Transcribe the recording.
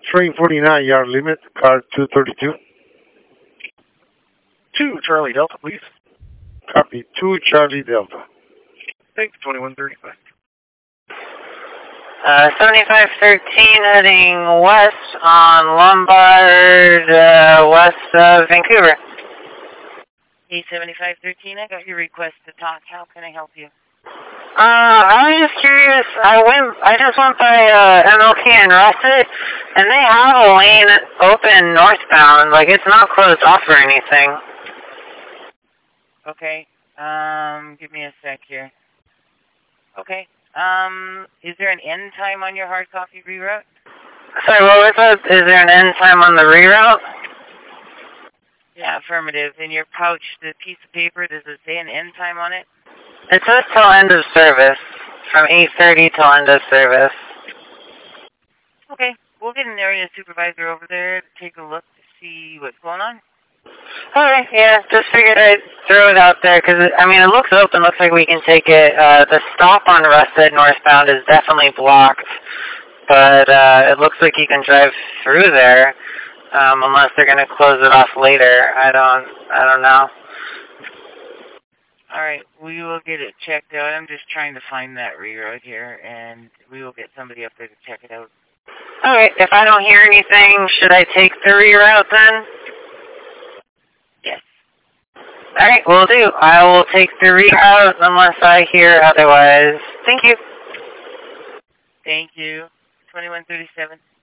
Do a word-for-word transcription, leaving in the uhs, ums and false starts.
Train forty-nine, yard limit, car two thirty-two. two Charlie Delta, please. Copy, two Charlie Delta. Thanks, twenty-one thirty-five. Uh, seventy-five thirteen heading west on Lombard, uh, west of Vancouver. Hey, seventy-five thirteen, I got your request to talk. How can I help you? Uh, I was just curious. I went, I just went by, uh, M L K and Russet, and they have a lane open northbound. Like, it's not closed off or anything. Okay, um, give me a sec here. Okay, um, is there an end time on your hard copy reroute? Sorry, what was that? Is there an end time on the reroute? Yeah, affirmative. In your pouch, the piece of paper, does it say an end time on it? It says till end of service, from eight thirty till end of service. Okay, we'll get an area supervisor over there to take a look to see what's going on. Alright, yeah, just figured I'd throw it out there, because, I mean, it looks open, looks like we can take it. Uh, the stop on Russet northbound is definitely blocked, but uh, it looks like you can drive through there, um, unless they're going to close it off later. I don't, I don't know. Alright, we will get it checked out. I'm just trying to find that reroute here, and we will get somebody up there to check it out. Alright, if I don't hear anything, should I take the reroute then? Yes. Alright, will do. I will take the reroute unless I hear otherwise. Thank you. Thank you. twenty-one thirty-seven.